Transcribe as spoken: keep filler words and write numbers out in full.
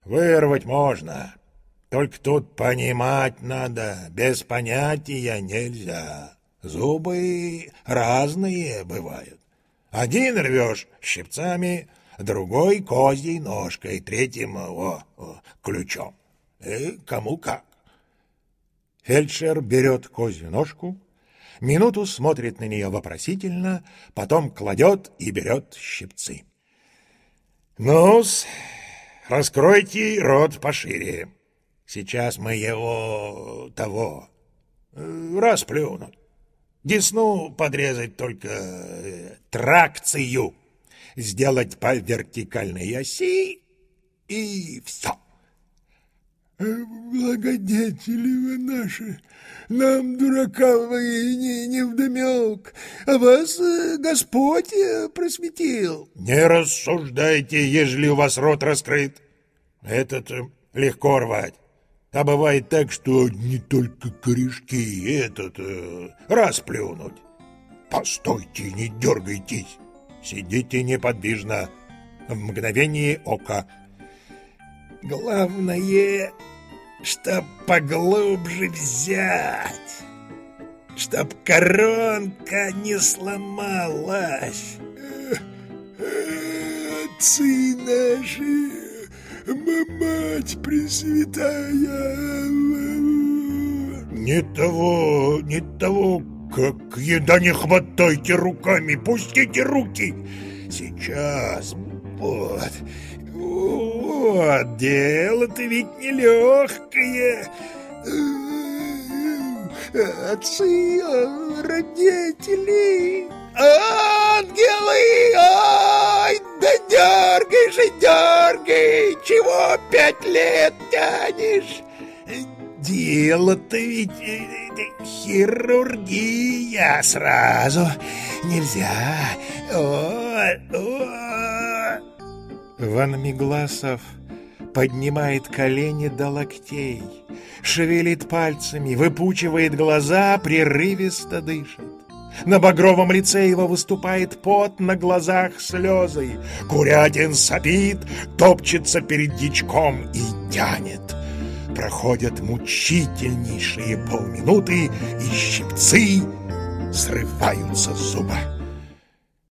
Вырвать можно, только тут понимать надо, без понятия нельзя. Зубы разные бывают. Один рвешь щипцами, другой козьей ножкой, третьим о, о, ключом. И кому как. Фельдшер берет козью ножку, минуту смотрит на нее вопросительно, потом кладет и берет щипцы. Ну-с, раскройте рот пошире. Сейчас мы его того расплюнут. Десну подрезать только э, тракцию, сделать по вертикальной оси и все. Благодетели вы наши, нам, дуракам, вы не, не вдомек, а вас Господь просветил. Не рассуждайте, ежели у вас рот раскрыт. Этот легко рвать. А бывает так, что не только корешки, этот э, расплюнуть. Постойте, не дергайтесь. Сидите неподвижно, в мгновение ока. Главное, чтоб поглубже взять, чтоб коронка не сломалась. Отцы наши, мать пресвятая. Не того, не того, как еда, не хватайте руками, пустите руки. Сейчас, вот, вот, дело-то ведь нелегкое. Отцы, родители, ангелы, ай, да дергай же, дергай, чего пять лет тянешь? Дело-то ведь хирургия, сразу нельзя. О, о. Ван Мегласов поднимает колени до локтей, шевелит пальцами, выпучивает глаза, прерывисто дышит. На багровом лице его выступает пот, на глазах слезы. Курятин сопит, топчется перед дичком и тянет. Проходят мучительнейшие полминуты, и щипцы срываются с зуба.